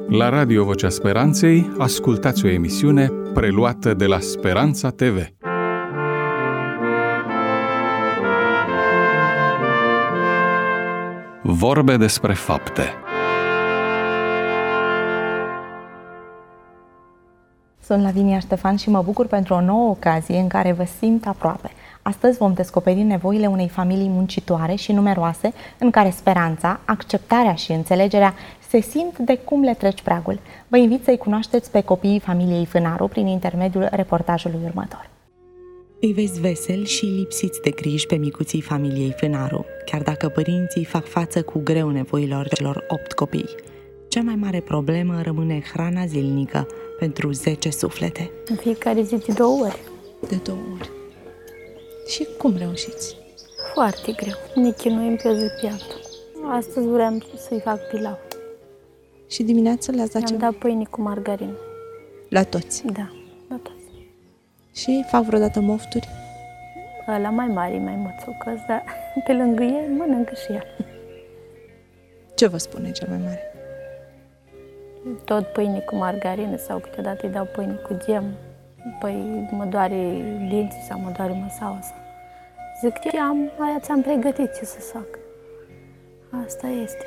La Radio Vocea Speranței ascultați o emisiune preluată de la Speranța TV. Vorbe despre fapte. Sunt Lavinia Ștefan și mă bucur pentru o nouă ocazie în care vă simt aproape. Astăzi vom descoperi nevoile unei familii muncitoare și numeroase, în care speranța, acceptarea și înțelegerea se simt de cum le treci pragul. Vă invit să-i cunoașteți pe copiii familiei Fânaru prin intermediul reportajului următor. Îi vezi veseli și lipsiți de griji pe micuții familiei Fânaru, chiar dacă părinții fac față cu greu nevoilor celor 8 copii. Cea mai mare problemă rămâne hrana zilnică pentru 10 suflete. În fiecare zi de 2 ori. De 2 ori. Și cum reușiți? Foarte greu. Ne chinuim pe o zi pe alta. Astăzi vreau să-i fac pilau. Și dimineața le-ați dat ceva? Am dat pâine cu margarină. La toți? Da, la toți. Și fac vreodată mofturi? Ăla mai mare, mai mățucăs, dar pe lângă el mănâncă și el. Ce vă spune cel mai mare? Tot pâine cu margarină sau câteodată îi dau pâine cu gem. Păi mă doare dinții sau mă doare măsaua. Zic, aia ți-am pregătit, ce să fac. Asta este.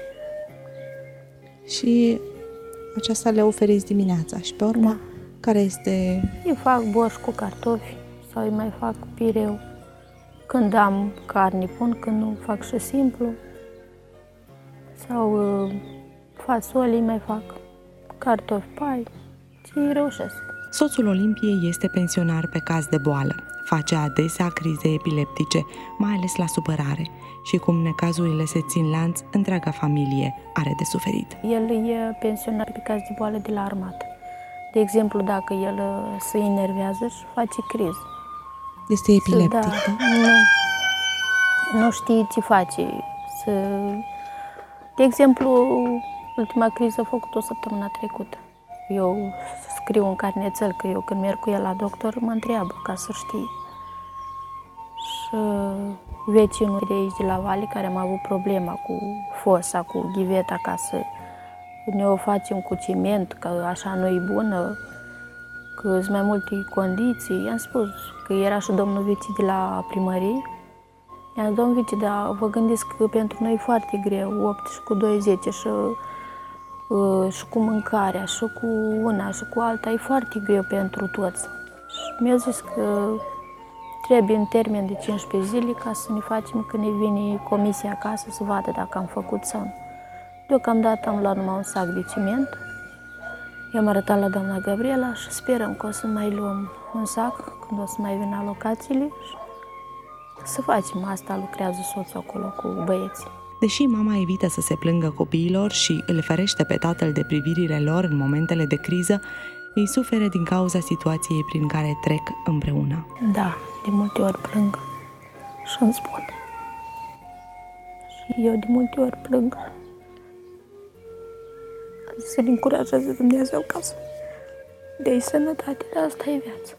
Și aceasta le oferiți dimineața și pe urmă, care este? Îi fac borș cu cartofi sau îi mai fac pireu. Când am carne pun, când nu fac și simplu. Sau fasole îi mai fac, cartofi pai și îi reușesc. Soțul Olimpiei este pensionar pe caz de boală. Face adesea crize epileptice, mai ales la supărare. Și cum necazurile se țin lanț, întreaga familie are de suferit. El e pensionar pe caz de boală de la armată. De exemplu, dacă el se enervează și face criză. Este epileptic, da? Nu știe ce face. De exemplu, ultima criză a făcut-o săptămâna trecută. Eu scriu în carnețel că eu când merg cu el la doctor mă întreabă ca să știe. Și vecinul de aici de la Vale, care am avut problema cu fosa, cu ghiveta, ca să ne o facem cu ciment, că așa nu-i bună, că sunt mai multe condiții. I-am spus că era și domnul vici de la primărie. I-am zis, domnul vici, dar vă gândiți că pentru noi e foarte greu, 8 și cu 2, 10 și cu mâncarea, și cu una, și cu alta, e foarte greu pentru toți. Și mi-a zis că trebuie în termen de 15 zile ca să ne facem când ne vine comisia acasă să vadă dacă am făcut sau nu. Deocamdată am luat numai un sac de ciment, i-am arătat la doamna Gabriela și sperăm că o să mai luăm un sac când o să mai vină alocațiile și să facem asta, lucrează soțul acolo cu băieții. Deși mama evită să se plângă copiilor și îl ferește pe tatăl de privirile lor în momentele de criză, îi suferă din cauza situației prin care trec împreună. Da, de multe ori plâng și îmi spun. Și eu de multe ori plâng. Să-l încurajeze Dumnezeu ca să dea sănătate, dar asta e viața.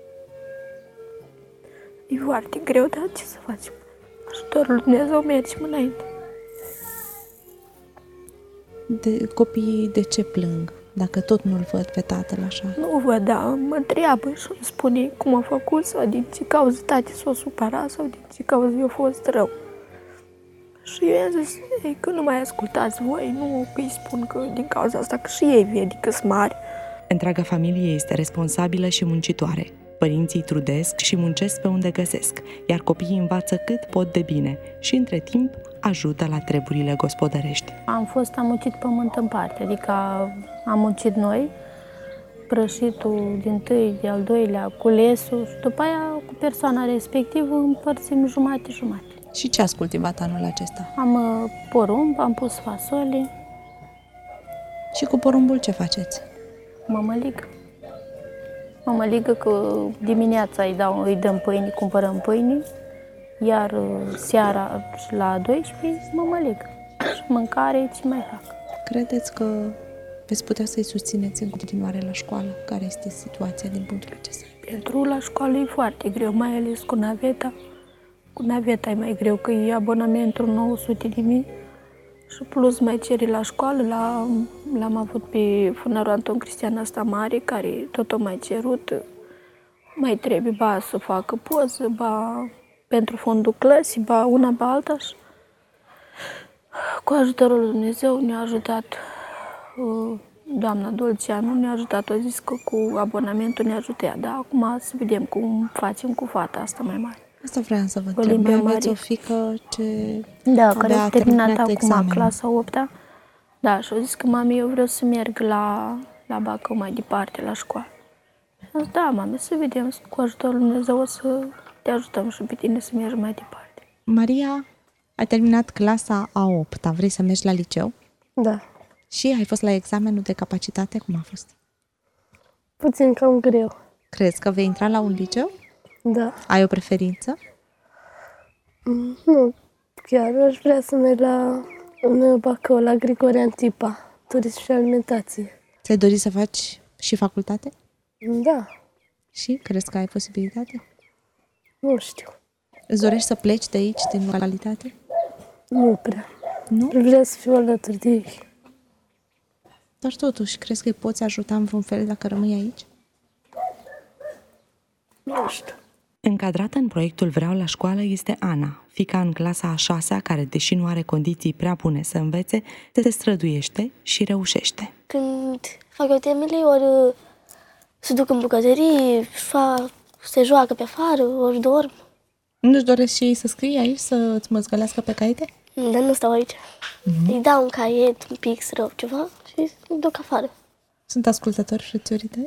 E foarte greu, dar ce să facem? Ajutorul lui Dumnezeu mergem înainte. Copiii de ce plâng, dacă tot nu-l văd pe tatăl așa? Nu văd, dar mă întreabă și îmi spune cum a făcut sau din ce cauză tati s-a supărat sau din ce cauză i-a fost rău. Și eu i-am zis că nu mai ascultați voi, nu că îi spun că din cauza asta, că și ei vede că sunt mari. Întreaga familie este responsabilă și muncitoare. Părinții trudesc și muncesc pe unde găsesc, iar copiii învață cât pot de bine și, între timp, ajută la treburile gospodărești. Am muncit pământ în parte, adică am muncit noi, prășitul din tâi, de al doilea, culesul și după aia cu persoana respectivă împărțim jumate-jumate. Și ce ați cultivat anul acesta? Am porumb, am pus fasole. Și cu porumbul ce faceți? Mămăligă că dimineața îi dăm pâine, cumpărăm pâine, iar seara la 12 mămăligă. Și mâncare, ce mai fac? Credeți că veți putea să-i susțineți în continuare la școală? Care este situația din punctul acesta? Pentru la școală e foarte greu, mai ales cu naveta. Cu naveta e mai greu, că e abonamentul 900.000 Și plus mai ceri la școală, l-am avut pe funarul Anton Cristian asta mare, care tot o mai cerut. Mai trebuie, ba să facă poză, ba pentru fondul clăsii, ba una, ba alta. Și cu ajutorul lui Dumnezeu ne-a ajutat doamna Dolceanu, ne-a ajutat, a zis că cu abonamentul ne ajută ea, dar acum să vedem cum facem cu fata asta mai mare. Asta vreau să vă întreb. Mai aveți o fiică ce care a terminat acum examenul. clasa 8-a. Da, și a zis că mami, eu vreau să merg la Bacău mai departe, la școală. Am zis, da, mami, să vedem, cu ajutorul lui Dumnezeu o să te ajutăm și pe tine să mergi mai departe. Maria, ai terminat clasa a 8-a, vrei să mergi la liceu? Da. Și ai fost la examenul de capacitate, cum a fost? Puțin cam greu. Crezi că vei intra la un liceu? Da. Ai o preferință? Nu, chiar aș vrea să merg la un Bacău, la Grigore Antipa, turism și alimentație. Ți-ai dorit să faci și facultate? Da, Și crezi că ai posibilitate? nu știu, Îți dorești să pleci de aici, din localitate? nu prea. Nu? Vreau să fiu alături de ei. Dar totuși, crezi că îi poți ajuta în vreun fel dacă rămâi aici? Nu știu. Încadrată în proiectul Vreau la școală este Ana, fiica în clasa a 6-a, care, deși nu are condiții prea bune să învețe, se străduiește și reușește. Când fac eu temele, ori se duc în bucătărie, se joacă pe afară, ori dorm. Nu-și doresc și ei să scrie aici, să-ți măzgălească pe caiete? Dar nu stau aici. Îi dau un caiet, un pic rău, ceva și îi duc afară. Sunt ascultători frățiorii tăi?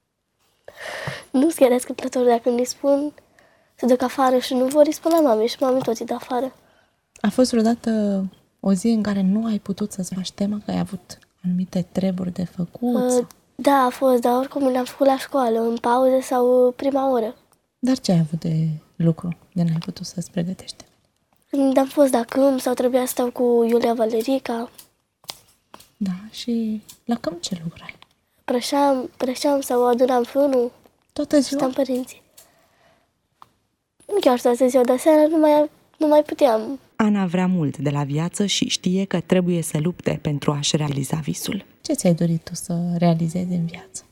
Nu sunt chiar ascultători, dacă îmi spun să duc afară și nu vor, îi spun la mami și mami tot îi dă afară. A fost vreodată o zi în care nu ai putut să-ți faci tema că ai avut anumite treburi de făcut? Da, a fost, dar oricum le-am făcut la școală, în pauză sau prima oră. Dar ce ai avut de lucru de n-ai putut să-ți pregătești? Când am fost la câmp sau trebuia să stau cu Iulia Valerica, Da, și la câmp ce lucrai? prășeam sau adunam fânul, Toată ziua? stăm părinții. Nu chiar toată ziua, dar seara nu mai puteam. Ana vrea mult de la viață și știe că trebuie să lupte pentru a-și realiza visul. Ce ți-ai dorit tu să realizezi în viață?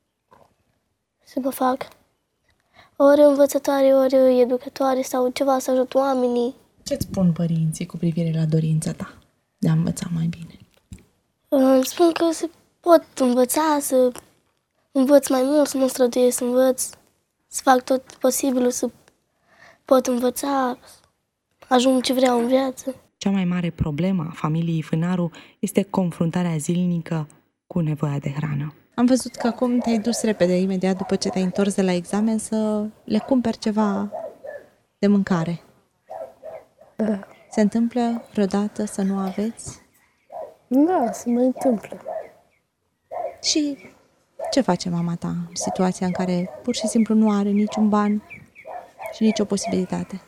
Să mă fac ori învățătoare, ori educatoare sau ceva să ajut oamenii. Ce-ți spun părinții cu privire la dorința ta de a învăța mai bine? Îmi spun că se pot învăța, să învăț mai mult, să mă străduiesc, să învăț, să fac tot posibilul să pot învăța, ajung ce vreau în viață. Cea mai mare problemă a familiei Fânaru este confruntarea zilnică cu nevoia de hrană. Am văzut că acum te-ai dus repede, imediat după ce te-ai întors de la examen, să le cumperi ceva de mâncare. Da. Se întâmplă vreodată să nu aveți? Da, se mai întâmplă. Și ce face mama ta în situația în care pur și simplu nu are niciun ban și nicio posibilitate?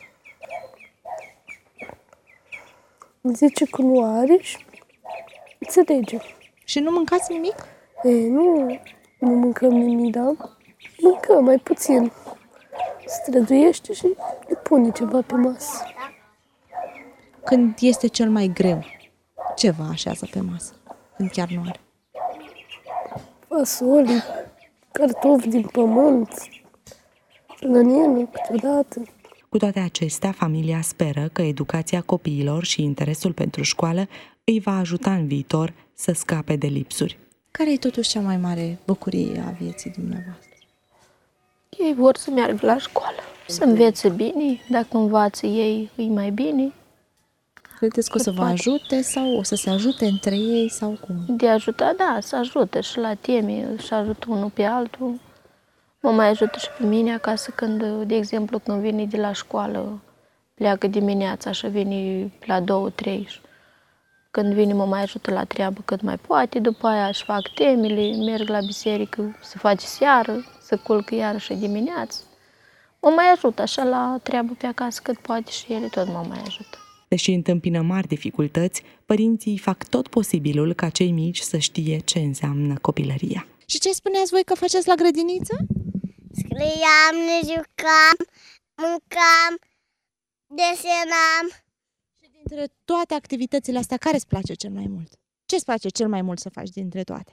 Zice că nu are și înțelege. Și nu mâncați nimic? Nu mâncăm nimic, da? Mâncăm mai puțin. Străduiește și îi pune ceva pe masă. Când este cel mai greu, ce vă așează pe masă? Când chiar nu are? Fasole, cartofi din pământ, lănină câteodată. Cu toate acestea, familia speră că educația copiilor și interesul pentru școală îi va ajuta în viitor să scape de lipsuri. Care e totuși cea mai mare bucurie a vieții dumneavoastră? Ei vor să meargă la școală, să învețe bine, dacă învață ei, e mai bine. Credeți că o să vă ajute sau o să se ajute între ei sau cum? De ajuta, da, să ajute și la teme, și ajută unul pe altul. Mă mai ajută și pe mine acasă când, de exemplu, când vine de la școală, pleacă dimineața și vine la 2-3. Când vine mă mai ajută la treabă cât mai poate, după aia își fac temele, merg la biserică, să face seară, să culcă iarăși dimineață. Mă mai ajută așa la treabă pe acasă cât poate și ele tot mă mai ajută. Deși întâmpină mari dificultăți, părinții fac tot posibilul ca cei mici să știe ce înseamnă copilăria. Și ce spuneați voi că faceți la grădiniță? Scriam, ne jucam, mâncam, desenam. Și din Dintre toate activitățile astea, care îți place cel mai mult? Ce îți place cel mai mult să faci dintre toate?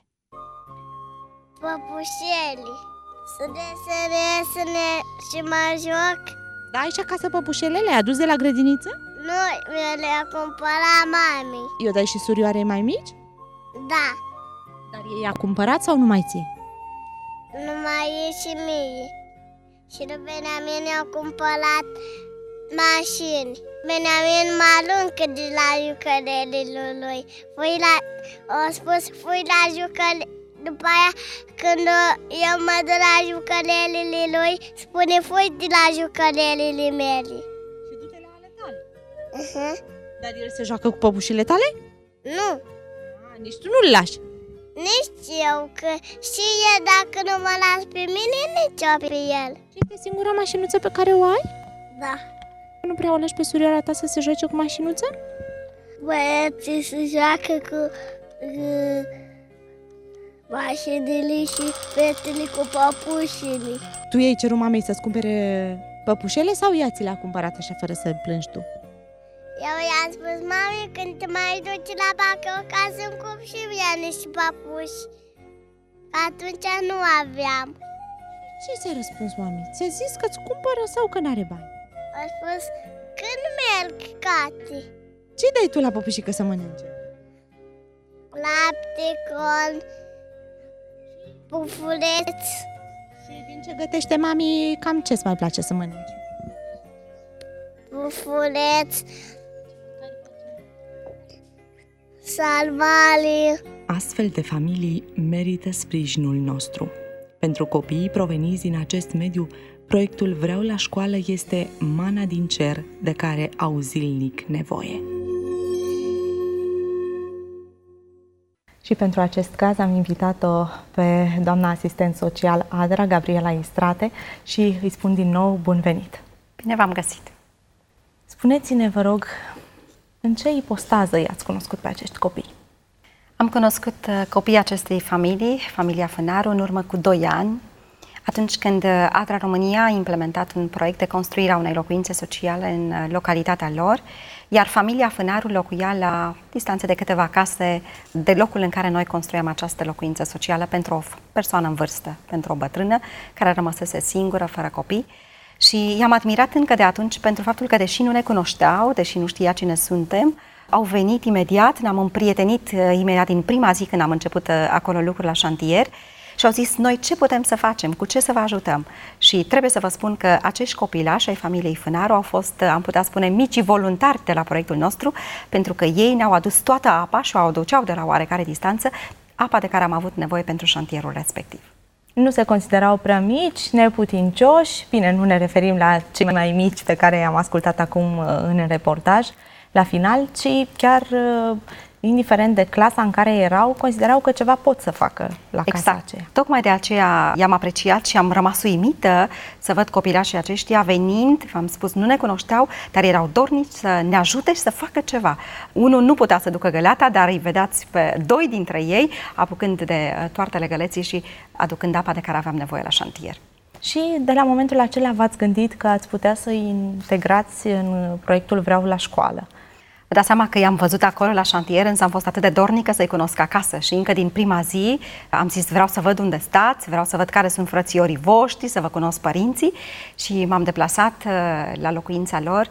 Păpușeli. Să desenez și mă joc. Da, ai și acasă păpușele? Le-ai adus de la grădiniță? Nu, le-a cumpărat mami. Eu dai și surioarei mai mici? Da, Dar ei i-a cumpărat sau numai ție? numai e și mie. Și lui Beniamin i-au cumpărat mașini. Beniamin mă aruncă de la jucăriile lui. Au spus, fui la jucării. După aia, când eu mă duc la jucăriile lui, spune, fui de la jucăriile mele. Și du-te la ale tale. Uh-huh. Dar el se joacă cu păpușile tale? Nu, Nici tu nu-l lași. nici eu, că și el dacă nu mă las pe mine, nici eu pe el. Și este singura mașinuță pe care o ai? Da. Nu prea o lași pe surioara ta să se joace cu mașinuță? Băieții se joacă cu mașinile și fetele cu păpușile. Tu i-ai cerut mamei să-ți cumpere păpușele sau ea ți le-a cumpărat așa fără să plângi tu? Eu i-am spus, mami, când te mai duci la Bacău ca să-mi cup și mie niște păpuși. Atunci nu aveam. Ce ți-a răspuns mami? Ți-a zis că-ți cumpără sau că n-are bani? A spus, când merg, Cati? Ce dai tu la păpușică să mănânce? Lapte, con, pufuleți, Și din ce gătește mami, cam ce-ți mai place să mănânci? pufuleți, salvale. Astfel de familii merită sprijinul nostru. Pentru copiii proveniți din acest mediu, proiectul Vreau la școală este mana din cer de care au zilnic nevoie. Și pentru acest caz am invitat-o pe doamna asistent social ADRA, Gabriela Istrate, și îi spun din nou bun venit. Bine v-am găsit! Spuneți-ne, vă rog, în ce ipostază i-ați cunoscut pe acești copii? Am cunoscut copiii acestei familii, familia Fânaru, în urmă cu 2 ani, atunci când ADRA România a implementat un proiect de construire a unei locuințe sociale în localitatea lor, iar familia Fânaru locuia la distanță de câteva case de locul în care noi construiam această locuință socială pentru o persoană în vârstă, pentru o bătrână care rămăsese singură, fără copii. Și i-am admirat încă de atunci pentru faptul că, deși nu ne cunoșteau, deși nu știa cine suntem, au venit imediat, ne-am împrietenit imediat din prima zi când am început acolo lucruri la șantier și au zis, noi ce putem să facem, cu ce să vă ajutăm? Și trebuie să vă spun că acești copilași ai familiei Fânaru au fost, am putea spune, micii voluntari de la proiectul nostru, pentru că ei ne-au adus toată apa și o aduceau de la oarecare distanță, apa de care am avut nevoie pentru șantierul respectiv. Nu se considerau prea mici, neputincioși, bine, nu ne referim la cei mai mici pe care i-am ascultat acum în reportaj, la final, ci chiar, indiferent de clasa în care erau, considerau că ceva pot să facă la casa aceea. Tocmai de aceea i-am apreciat și am rămas uimită să văd copilașii aceștia venind, v-am spus, nu ne cunoșteau, dar erau dornici să ne ajute și să facă ceva. Unul nu putea să ducă găleata, dar îi vedeați pe 2 dintre ei apucând de toartele găleții și aducând apa de care aveam nevoie la șantier. Și de la momentul acela v-ați gândit că ați putea să-i integrați în proiectul Vreau la școală? Vă dați seama că i-am văzut acolo la șantier, însă am fost atât de dornică să-i cunosc acasă și încă din prima zi am zis, vreau să văd unde stați, vreau să văd care sunt frățiorii voștri, să vă cunosc părinții, și m-am deplasat la locuința lor.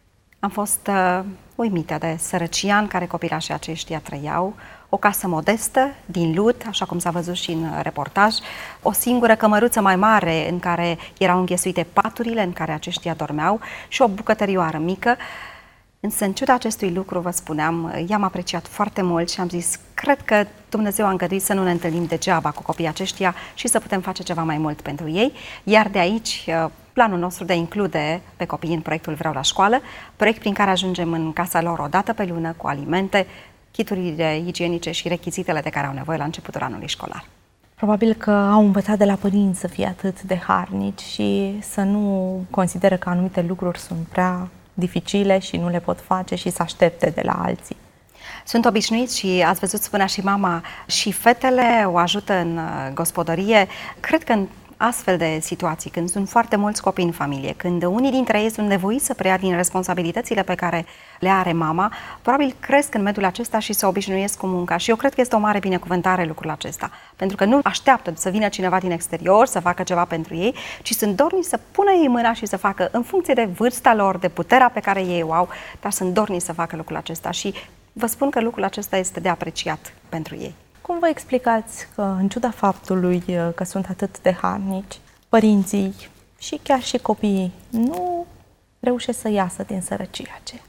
Am fost uimită de sărăcia în care copilașii aceștia trăiau, o casă modestă, din lut, așa cum s-a văzut și în reportaj, o singură cămăruță mai mare în care erau înghesuite paturile în care aceștia dormeau și o bucătărioară mică. Însă, în ciuda acestui lucru, vă spuneam, i-am apreciat foarte mult și am zis, cred că Dumnezeu a îngăduit să nu ne întâlnim degeaba cu copiii aceștia și să putem face ceva mai mult pentru ei. Iar de aici, planul nostru de a include pe copii în proiectul Vreau la școală, proiect prin care ajungem în casa lor o dată pe lună cu alimente, chiturile igienice și rechizitele de care au nevoie la începutul anului școlar. Probabil că au învățat de la părinți să fie atât de harnici și să nu consideră că anumite lucruri sunt prea dificile și nu le pot face și să aștepte de la alții. Sunt obișnuiți și ați văzut, spunea și mama, și fetele o ajută în gospodărie. Cred că astfel de situații, când sunt foarte mulți copii în familie, când unii dintre ei sunt nevoiți să preia din responsabilitățile pe care le are mama, probabil cresc în mediul acesta și se obișnuiesc cu munca. Și eu cred că este o mare binecuvântare lucrul acesta, pentru că nu așteaptă să vină cineva din exterior să facă ceva pentru ei, ci sunt dornici să pună ei mâna și să facă, în funcție de vârsta lor, de puterea pe care ei o au, dar sunt dornici să facă lucrul acesta și vă spun că lucrul acesta este de apreciat pentru ei. Cum vă explicați că, în ciuda faptului că sunt atât de harnici, părinții și chiar și copiii nu reușesc să iasă din sărăcia aceea?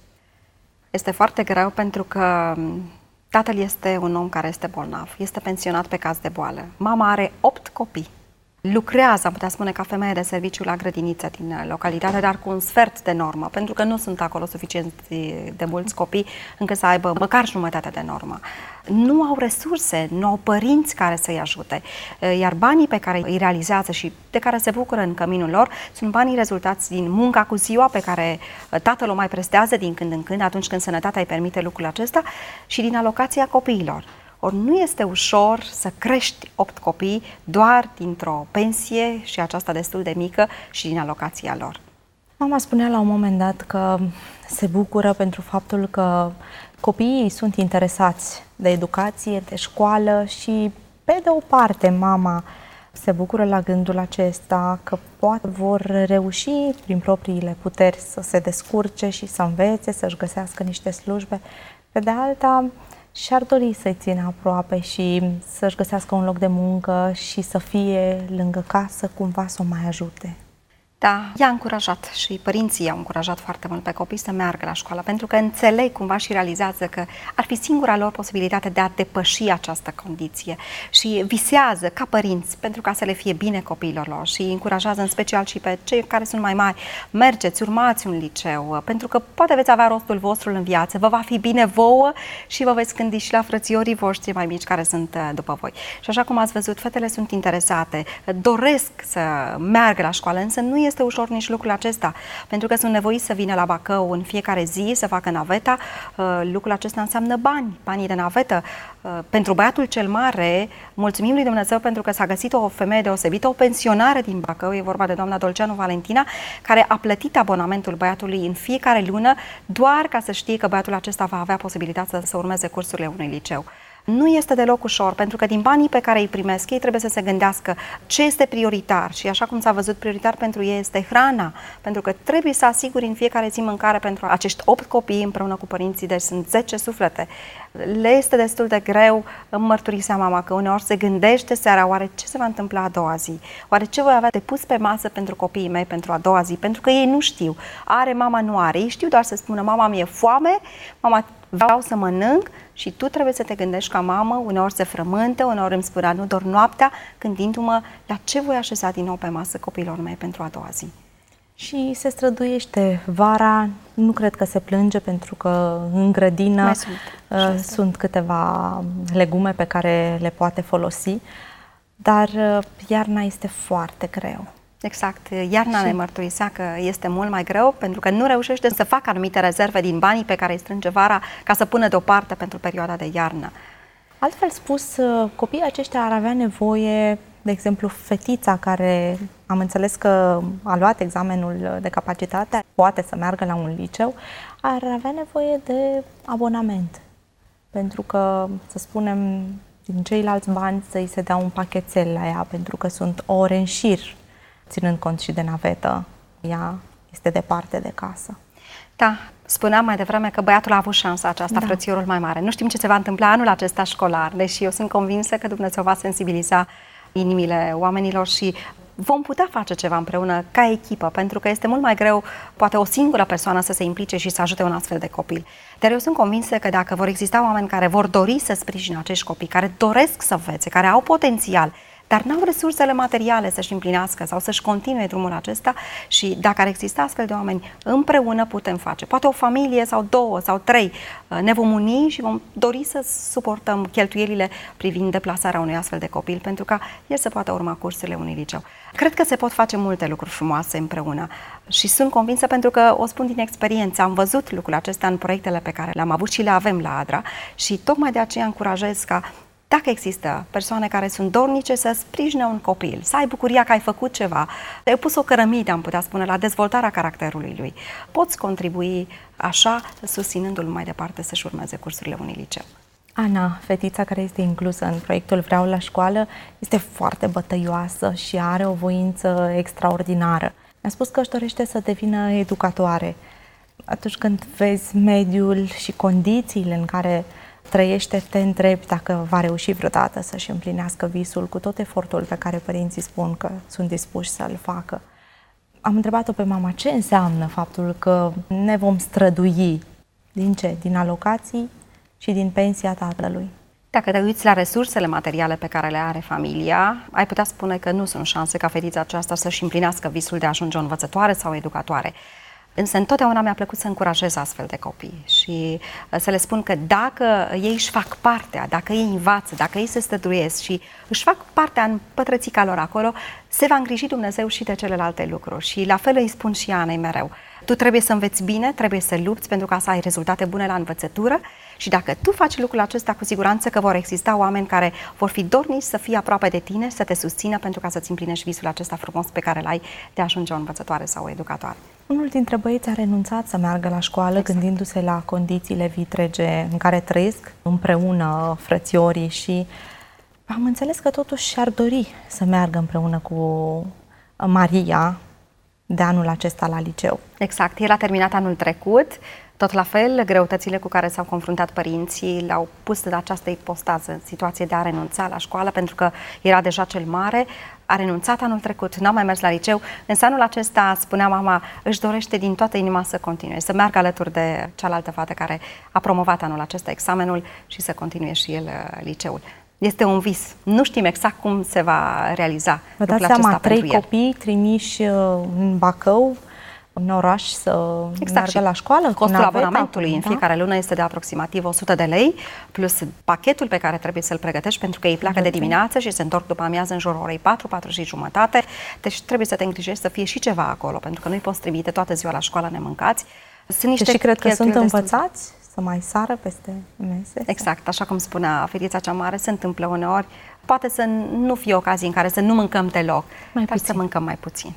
Este foarte greu pentru că tatăl este un om care este bolnav, este pensionat pe caz de boală. Mama are 8 copii. Lucrează, am putea spune, ca femeie de serviciu la grădiniță din localitate, dar cu un sfert de normă, pentru că nu sunt acolo suficient de mulți copii încât să aibă măcar jumătate de normă. Nu au resurse, nu au părinți care să-i ajute, iar banii pe care îi realizează și de care se bucură în căminul lor sunt banii rezultați din munca cu ziua pe care tatăl o mai prestează din când în când, atunci când sănătatea îi permite lucrul acesta, și din alocația copiilor. Ori nu este ușor să crești 8 copii doar dintr-o pensie și aceasta destul de mică și din alocația lor. Mama spunea la un moment dat că se bucură pentru faptul că copiii sunt interesați de educație, de școală și, pe de o parte, mama se bucură la gândul acesta că poate vor reuși prin propriile puteri să se descurce și să învețe, să-și găsească niște slujbe. Pe de alta, și-ar dori să-i țină aproape și să-și găsească un loc de muncă și să fie lângă casă, cumva să o mai ajute. Da, i-a încurajat și părinții i-au încurajat foarte mult pe copii să meargă la școală, pentru că înțeleg cumva și realizează că ar fi singura lor posibilitate de a depăși această condiție și visează ca părinți pentru ca să le fie bine copiilor lor și îi încurajează în special și pe cei care sunt mai mari. Mergeți, urmați un liceu, pentru că poate veți avea rostul vostru în viață, vă va fi bine vouă și vă veți gândi și la frățiorii voștri mai mici care sunt după voi. Și așa cum ați văzut, fetele sunt interesate, doresc să meargă la școală, însă nu este ușor nici lucrul acesta, pentru că sunt nevoiți să vină la Bacău în fiecare zi, să facă naveta. Lucrul acesta înseamnă banii de navetă. Pentru băiatul cel mare, mulțumim lui Dumnezeu pentru că s-a găsit o femeie deosebită, o pensionară din Bacău, e vorba de doamna Dolceanu Valentina, care a plătit abonamentul băiatului în fiecare lună, doar ca să știe că băiatul acesta va avea posibilitatea să urmeze cursurile unui liceu. Nu este deloc ușor, pentru că din banii pe care îi primesc, ei trebuie să se gândească ce este prioritar și, așa cum s-a văzut, prioritar pentru ei este hrana, pentru că trebuie să asiguri în fiecare zi mâncare pentru acești 8 copii împreună cu părinții, deci sunt 10 suflete. Le este destul de greu, îmi mărturisea mama că uneori se gândește seara, oare ce se va întâmpla a doua zi? Oare ce voi avea de pus pe masă pentru copiii mei pentru a doua zi? Pentru că ei nu știu. Are mama, nu are. Ei știu doar să spună, mama, mi-e foame, mama, vreau să mănânc, și tu trebuie să te gândești ca mamă, uneori se frământă, uneori îmi spunea, nu dorm noaptea, gândindu-mă la ce voi așeza din nou pe masă copiilor mei pentru a doua zi. Și se străduiește vara, nu cred că se plânge pentru că în grădină sunt câteva legume pe care le poate folosi, dar iarna este foarte greu. Exact. Iarna ne mărturisea că este mult mai greu pentru că nu reușește să facă anumite rezerve din banii pe care îi strânge vara ca să pună deoparte pentru perioada de iarnă. Altfel spus, copiii aceștia ar avea nevoie, de exemplu, fetița care am înțeles că a luat examenul de capacitate, poate să meargă la un liceu, ar avea nevoie de abonament. Pentru că, să spunem, din ceilalți bani să-i se dea un pachetel la ea, pentru că sunt ore în șir, ținând cont și de navetă, ea este departe de casă. Da, spuneam mai devreme că băiatul a avut șansa aceasta, frățiorul mai mare. Nu știm ce se va întâmpla anul acesta școlar, deși eu sunt convinsă că Dumnezeu va sensibiliza inimile oamenilor și vom putea face ceva împreună ca echipă, pentru că este mult mai greu, poate o singură persoană să se implice și să ajute un astfel de copil. Dar eu sunt convinsă că dacă vor exista oameni care vor dori să sprijine acești copii, care doresc să învețe, care au potențial, dar n-au resursele materiale să-și împlinească sau să-și continue drumul acesta, și dacă ar exista astfel de oameni, împreună putem face. Poate o familie sau 2 sau 3 ne vom uni și vom dori să suportăm cheltuielile privind deplasarea unui astfel de copil, pentru ca el să poată urma cursurile unui liceu. Cred că se pot face multe lucruri frumoase împreună și sunt convinsă, pentru că o spun din experiență, am văzut lucrul acesta în proiectele pe care le-am avut și le avem la ADRA și tocmai de aceea încurajez ca Dacă există persoane care sunt dornice să sprijine un copil, să ai bucuria că ai făcut ceva, ai pus o cărămidă, am putea spune, la dezvoltarea caracterului lui, poți contribui așa, susținându-l mai departe să-și urmeze cursurile unui liceu. Ana, fetița care este inclusă în proiectul Vreau la școală, este foarte bătăioasă și are o voință extraordinară. Mi-a spus că își dorește să devină educatoare. Atunci când vezi mediul și condițiile în care trăiește, te întrebi dacă va reuși vreodată să-și împlinească visul cu tot efortul pe care părinții spun că sunt dispuși să-l facă. Am întrebat-o pe mama ce înseamnă faptul că ne vom strădui. Din ce? Din alocații și din pensia tatălui. Dacă te uiți la resursele materiale pe care le are familia, ai putea spune că nu sunt șanse ca fetița aceasta să-și împlinească visul de a ajunge o învățătoare sau educatoare. Însă întotdeauna mi-a plăcut să încurajez astfel de copii și să le spun că dacă ei își fac partea, dacă ei învață, dacă ei se străduiesc și își fac partea în pătrățica lor acolo, se va îngriji Dumnezeu și de celelalte lucruri. Și la fel îi spun și Anei mereu. Tu trebuie să înveți bine, trebuie să lupți pentru ca să ai rezultate bune la învățătură și dacă tu faci lucrul acesta, cu siguranță că vor exista oameni care vor fi dornici să fie aproape de tine, să te susțină pentru ca să-ți împlinești visul acesta frumos pe care l-ai de a ajunge o învățătoare sau o educatoare. Unul dintre băieți a renunțat să meargă la școală, exact, gândindu-se la condițiile vitrege în care trăiesc împreună frățiorii și am înțeles că totuși ar dori să meargă împreună cu Maria de anul acesta la liceu. Exact, el a terminat anul trecut, tot la fel, greutățile cu care s-au confruntat părinții l-au pus în această ipostază, în situație de a renunța la școală, pentru că era deja cel mare, a renunțat anul trecut, n-a mai mers la liceu, însă anul acesta, spunea mama, își dorește din toată inima să continue, să meargă alături de cealaltă fată care a promovat anul acesta examenul și să continue și el liceul. Este un vis. Nu știm exact cum se va realiza. Vă dați seama, 3 copii trimiși în Bacău, în oraș, să meargă la școală? Costul abonamentului în fiecare lună este de aproximativ 100 de lei, plus pachetul pe care trebuie să-l pregătești, pentru că ei pleacă de dimineață și se întorc după amiază în jurul orei 4, 4 și jumătate. Deci trebuie să te îngrijești să fie și ceva acolo, pentru că nu-i poți trimite toată ziua la școală nemâncați. Sunt niște și cred că sunt învățați să mai sară peste mese? Exact, așa cum spunea fetița cea mare, se întâmplă uneori. Poate să nu fie ocazii în care să nu mâncăm deloc, dar să mâncăm mai puțin.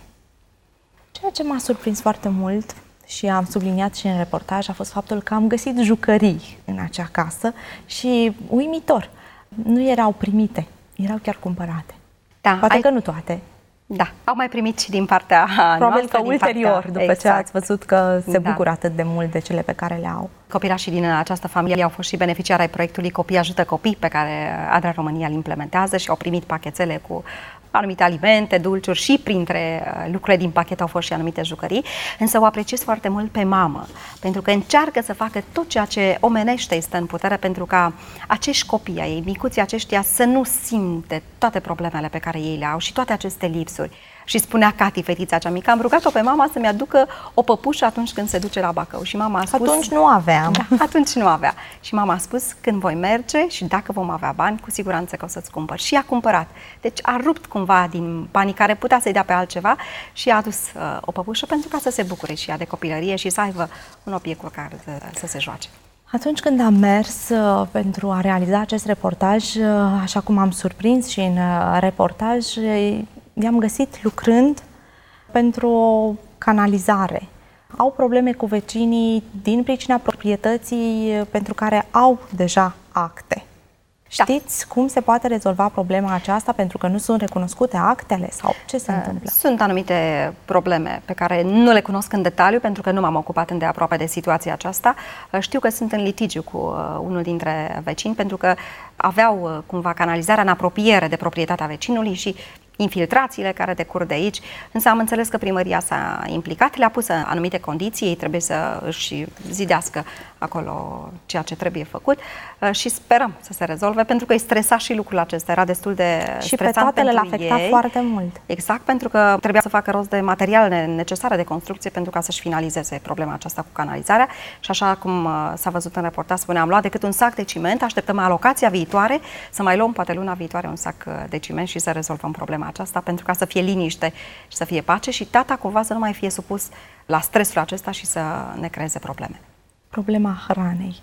Ceea ce m-a surprins foarte mult și am subliniat și în reportaj a fost faptul că am găsit jucării în acea casă și uimitor, nu erau primite, erau chiar cumpărate. Da, poate că nu toate. Da, au mai primit și din partea probabil că ulterior, după ce ați văzut că se bucură atât de mult de cele pe care le au. Copilașii din această familie au fost și beneficiari ai proiectului Copii ajută copii, pe care ADRA România îl implementează și au primit pachetele cu anumite alimente, dulciuri și printre lucrurile din pachet au fost și anumite jucării, însă o apreciez foarte mult pe mamă, pentru că încearcă să facă tot ceea ce omenește este în putere pentru ca acești copii ai ei, micuții aceștia, să nu simte toate problemele pe care ei le au și toate aceste lipsuri. Și spunea Cati, fetița cea mică, am rugat-o pe mama să-mi aducă o păpușă atunci când se duce la Bacău. Și mama a spus... Atunci nu aveam. Da, atunci nu avea. Și mama a spus, când voi merge și dacă vom avea bani, cu siguranță că o să-ți cumpăr. Și a cumpărat. Deci a rupt cumva din banii care putea să-i dea pe altceva și a adus o păpușă pentru ca să se bucure și ea de copilărie și să aibă un obiect cu care să se joace. Atunci când am mers pentru a realiza acest reportaj, așa cum am surprins și în reportaj, i-am găsit lucrând pentru o canalizare. Au probleme cu vecinii din pricina proprietății pentru care au deja acte. Da. Știți cum se poate rezolva problema aceasta pentru că nu sunt recunoscute actele sau ce se întâmplă? Sunt anumite probleme pe care nu le cunosc în detaliu pentru că nu m-am ocupat îndeaproape de situația aceasta. Știu că sunt în litigiu cu unul dintre vecini pentru că aveau cumva canalizarea în apropiere de proprietatea vecinului și infiltrațiile care decurg de aici, însă am înțeles că primăria s-a implicat, le-a pus anumite condiții, ei trebuie să își zidească acolo ceea ce trebuie făcut și sperăm să se rezolve, pentru că îi stresa și lucrul acesta, era destul de și pe tatăl l-a foarte mult. Exact, pentru că trebuia să facă rost de materiale necesare de construcție pentru ca să-și finalizeze problema aceasta cu canalizarea și așa cum s-a văzut în reportaj, spuneam, am luat decât un sac de ciment, așteptăm alocația viitoare, să mai luăm poate luna viitoare un sac de ciment și să rezolvăm problema aceasta pentru ca să fie liniște și să fie pace și tata cumva să nu mai fie supus la stresul acesta și să ne creeze probleme. Problema hranei.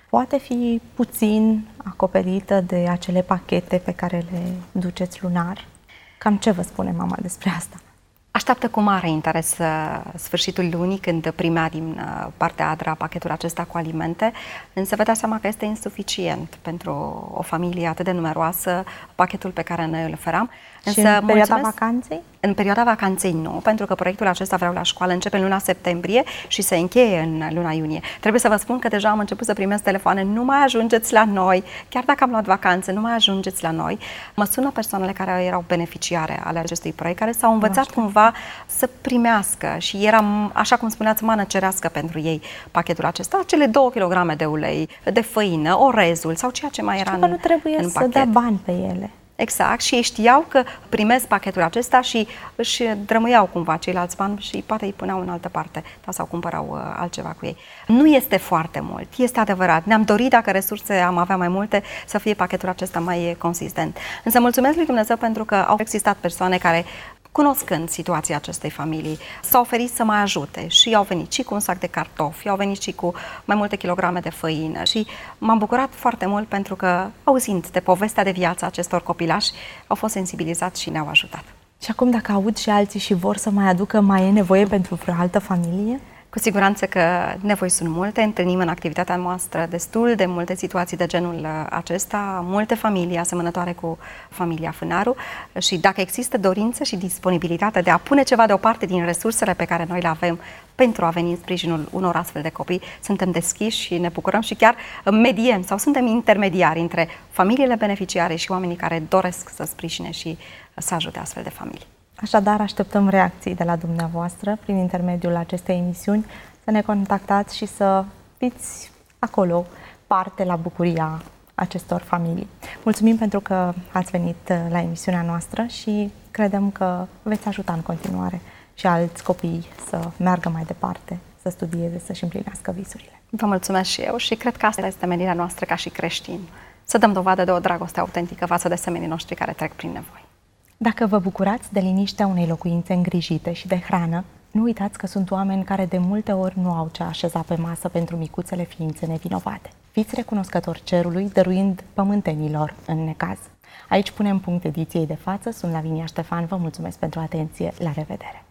poate fi puțin acoperită de acele pachete pe care le duceți lunar? Cam ce vă spune mama despre asta? Așteaptă cu mare interes sfârșitul lunii, când primea din partea ADRA pachetul acesta cu alimente, însă vă dați seama că este insuficient pentru o familie atât de numeroasă, pachetul pe care noi îl oferam. Și în perioada vacanței? În perioada vacanței nu, pentru că proiectul acesta Vreau la școală începe în luna septembrie și se încheie în luna iunie. Trebuie să vă spun că deja am început să primesc telefoane: nu mai ajungeți la noi, chiar dacă am luat vacanțe, nu mai ajungeți la noi. Mă sună persoanele care erau beneficiare ale acestui proiect, care s-au învățat cumva să primească și eram, așa cum spuneați, mană cerească pentru ei pachetul acesta, cele 2 kg de ulei, de făină, orezul sau ceea ce mai era în pachet. Nu trebuie să dea bani pe ele. Exact, și ei știau că primesc pachetul acesta și își drămâiau cumva ceilalți bani și poate îi puneau în altă parte sau cumpărau altceva cu ei. Nu este foarte mult, este adevărat. Ne-am dorit, dacă resurse am avea mai multe, să fie pachetul acesta mai consistent. Însă mulțumesc lui Dumnezeu pentru că au existat persoane care, cunoscând situația acestei familii, s-au oferit să mă ajute și au venit și cu un sac de cartofi, au venit și cu mai multe kilograme de făină și m-am bucurat foarte mult pentru că, auzind de povestea de viață acestor copilași, au fost sensibilizați și ne-au ajutat. Și acum, dacă aud și alții și vor să mai aducă, mai e nevoie pentru vreo altă familie? Cu siguranță că nevoi sunt multe, întâlnim în activitatea noastră destul de multe situații de genul acesta, multe familii asemănătoare cu familia Fânaru și dacă există dorință și disponibilitate de a pune ceva deoparte din resursele pe care noi le avem pentru a veni în sprijinul unor astfel de copii, suntem deschiși și ne bucurăm și chiar mediem sau suntem intermediari între familiile beneficiare și oamenii care doresc să sprijine și să ajute astfel de familii. Așadar, așteptăm reacții de la dumneavoastră prin intermediul acestei emisiuni, să ne contactați și să fiți acolo parte la bucuria acestor familii. Mulțumim pentru că ați venit la emisiunea noastră și credem că veți ajuta în continuare și alți copii să meargă mai departe, să studieze, să-și împlinească visurile. Vă mulțumesc și eu și cred că asta este menirea noastră ca și creștini, să dăm dovadă de o dragoste autentică față de semenii noștri care trec prin nevoi. Dacă vă bucurați de liniștea unei locuințe îngrijite și de hrană, nu uitați că sunt oameni care de multe ori nu au ce așeza pe masă pentru micuțele ființe nevinovate. Fiți recunoscători cerului, dăruind pământenilor în necaz. Aici punem punct ediției de față. Sunt Lavinia Ștefan, vă mulțumesc pentru atenție, la revedere!